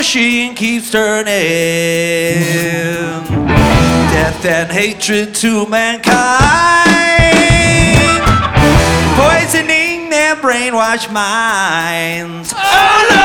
machine keeps turning. Death and hatred to mankind, poisoning their brainwashed minds. Oh,